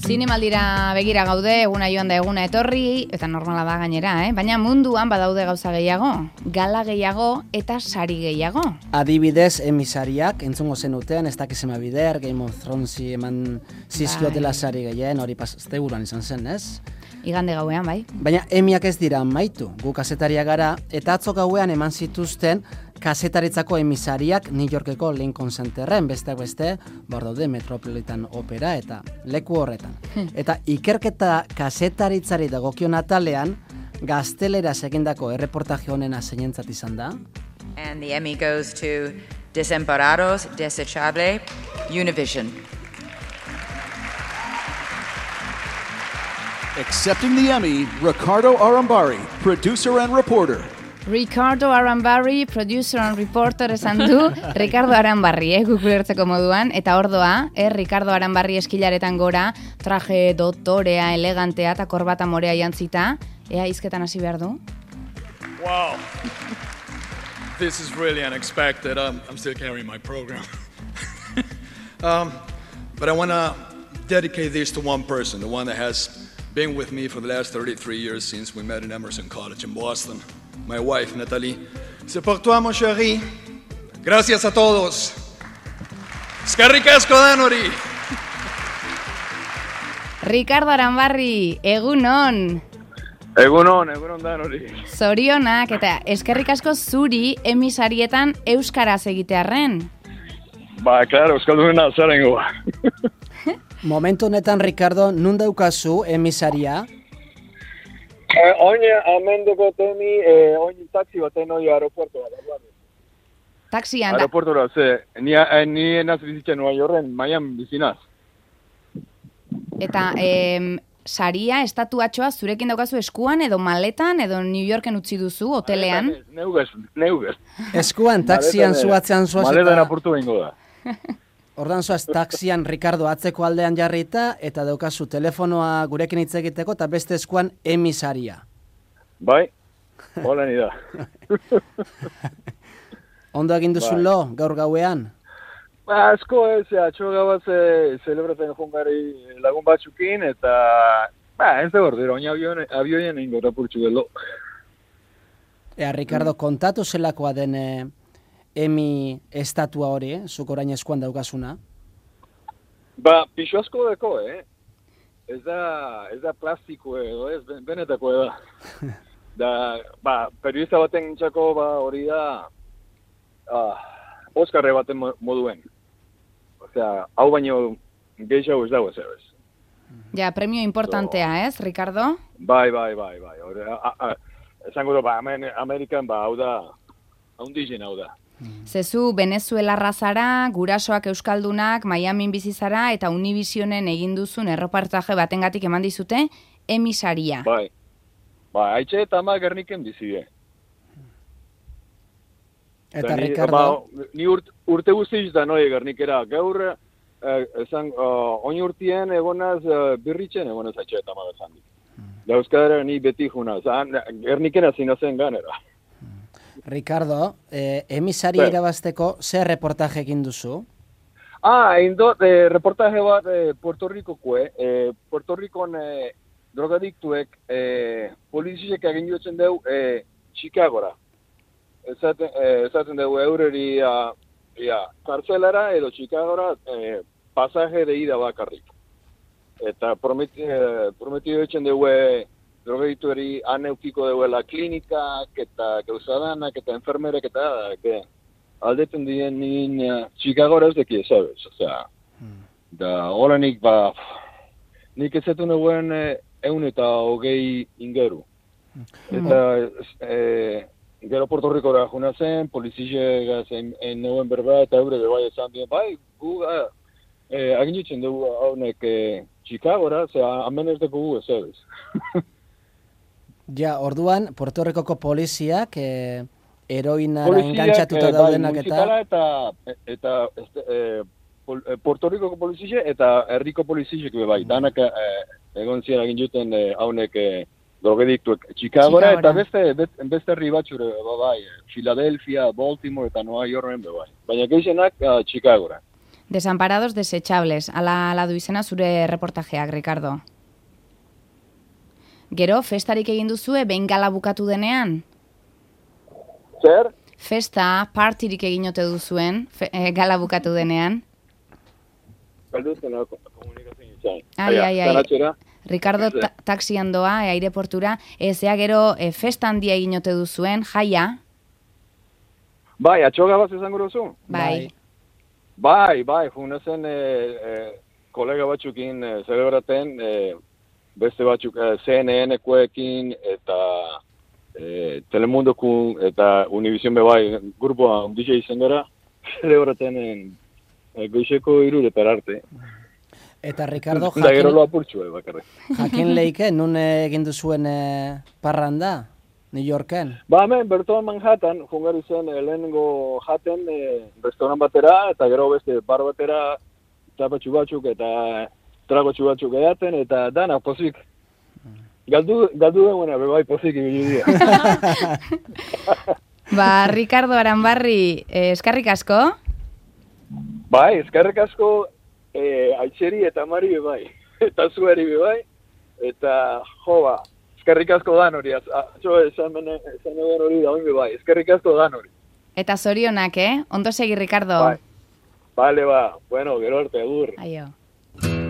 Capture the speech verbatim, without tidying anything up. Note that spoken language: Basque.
Zinemaldira begira gaude, eguna joan da eguna etorri, eta normala da gainera, eh? Baina munduan badaude gauza gehiago, gala gehiago eta sari gehiago. Adibidez, emisariak, entzungo zenutean, ez dakizema bider, Game of Thronesi eman zizkiotela sari gehien, hori pasazte buruan izan zen, ez? Igande gauean, bai. Baina emiak ez dira maitu, gu kasetaria gara, eta atzo gauean eman zituzten kasetaritzako emisariak New Yorkeko Lincoln Centerren, besteak beste, bor daude Metropolitan Opera eta leku horretan. Eta ikerketa kasetaritzari dagokion atalean, gazteleraz egindako erreportaje honena zeinentzat izan da. And the Emmy goes to Desamparados, Desechable, Univision. Accepting the Emmy, Ricardo Arambari, producer and reporter. Ricardo Arambari, producer and reporter esan du, Ricardo Arambarri, eh, gukulertzeko moduan, eta ordoa, eh, Ricardo Arambarri eskilaretan gora, traje dotorea, elegantea eta korbata morea jantzita, ea izketan hasi behar du? Wow, this is really unexpected. Um, I'm still carrying my program. um, but I want to dedicate this to one person, the one that has been with me for the last thirty-three years since we met in Emerson College in Boston. My wife, Natalie. C'est pour toi, mon chéri. Gracias a todos. Eskerrik asko danori. Ricardo Arambarri, egunon. Egunon, egunon danori. Zorionak eta eskerrik asko zuri emisarietan euskaraz egitearren. Ba, claro, euskaldunena zarengo. Momentu honetan, Ricardo, nun daukazu emisaria? Eh, oin amenduko temi, eh, oin taxi baten oi aeropuerto bat. Taxian da. Aeropuertora, ze, ni, eh, ni enaz bizitzen Nueva Yorken, Miami bizinaz. Eta em, saria, estatuatxoa, zurekin daukazu eskuan, edo maletan, edo New Yorken utzi duzu, hotelean? Neugez, neugez. Eskuan, taxian zuatzean zuaz eta... Maletan apurtu behingo da. Ordan zoaz, taxian Ricardo atzeko aldean jarrita, eta daukazu telefonoa gurekin hitz egiteko, eta beste eskuan emisaria. Bai, hola ni da. Ondo egin duzu lo, gaur gauean? Ba, asko ez, atxo gabaz celebratzen jungari lagun batzukin, eta... Ba, ez da gordero, oin abioien egin gota purtsu gelo. Ea, Ricardo, kontatu zelakoa den... Eh, Emi estatua hori, eh? Zuk orain eskuan daukazuna? Ba, pixo asko deko, eh? Ez da, ez da plastiko edo, ez benetako da. Da, ba, periodista baten txako, ba, hori da, ah, Oskarre baten moduen. Osea, hau baino gehiago ez dago ez ez. Ja, premio importantea, ez, Ricardo? Bai, bai, bai, bai. Hore, a, a, esango da, ba, Amerikan, ba, hau da, hau dizen hau da. Zezu Venezuelarra zara, gurasoak euskaldunak, Miamin bizi zara eta Univisionen egin duzun erreportaje batengatik eman dizute emisaria. Bai. Ba, haitxe eta ama Gerniken bizide. Eta ni, Ricardo... Ba, ni urt, urte guztiz da noi Gernikera. Gaur, eh, esan, uh, oin urtien egonaz uh, birritzen egonaz haitxe eta ama bezan. Hmm. Euskara ni beti junaz. Gernikena zinazen ganera. Ricardo, eh, emisari Be. irabazteko zer reportaje egin duzu? Ah, indot, eh, reportaje bat eh, Puerto Ricokue. Eh, Puerto Ricon eh, drogadiktuek eh, poliziek egin jotzen deu eh, Chicagora. Ezaten, eh, ezaten deu eureri uh, ja, kartzelara edo Chicagora eh, pasaje de ida bakarrik. Eta prometi, eh, prometido etxen deu eh, drogadiktueri aneukiko deuela klinikak eta gauzadanak eta enfermerek eta que aldeten dien nien Chicagora ez deki ezabez. Osea, hmm. da horanik ba, nik ezetu neguen eh, eun eta hogei ingeru. Hmm. Eta eh, gero Puerto Ricora juna zen, polizizegaz neguen berba eta eure bebai esan dien, bai, gu eh, agin ditzen dugu haunek eh, Chicagora, osea, amen ez dugu gu ezabez. Ja, orduan, Puerto Ricoko poliziak eh, heroinara engantzatuta eh, daudenak eta... eta... eta este, eh, pol, eh, Puerto Ricoko polizia eta herriko poliziek bai. Mm. Danak eh, egon ziren egin juten haunek eh, drogediktuek Chicagora eta beste, beste, beste herri batxure bai. Philadelphia, Baltimore eta Nueva Yorken bai. Baina gehienak uh, Chicagora. Desamparados desechables, ala, ala du izena zure reportajeak, Ricardo. Gero, festarik egin duzue, behin gala bukatu denean? Zer? Festa, partirik egin ote duzuen, fe, e, gala bukatu denean? Galduzen komunikazio izan. Ai, ai, ai. Zanatxera? Ricardo ta taxian doa, e, aireportura, ezea gero e, festa handia egin ote duzuen, jaia? Bai, atxoga bat izango duzu? Bai. Bai, bai, junezen e, e, kolega batzukin e, celebraten, e, beste batzuk e, C N N-koekin eta e, Telemundokun eta Univision bebai, grupoa D J izan gara, celebraten e, goizeko iruretar arte. Eta Ricardo, Da gero lo apurtxue, bakarrik. jakin leike, nun egin duzuen e, parranda, New Yorken? Ba, hemen, bertoan Manhattan, jungari zen eh, lehenengo jaten eh, restauran batera, eta gero beste bar batera tapatxu batzuk eta tragotxu batzuk edaten, eta dana pozik. Galdu, galdu deguena, bebai pozik ibili dira. Ba, Ricardo Aranbarri, eh, eskarrik asko? Bai, eskerrik asko eh, Aitzeri eta Mari bebai, eta zueri bebai, eta jo ba, eskerrik asko dan hori, atzo esan esan hori da oin bebai, eskerrik asko dan hori. Eta zorionak, eh? Ondo segi, Ricardo. Bai, bale ba, bueno, gero arte, agur. Aio.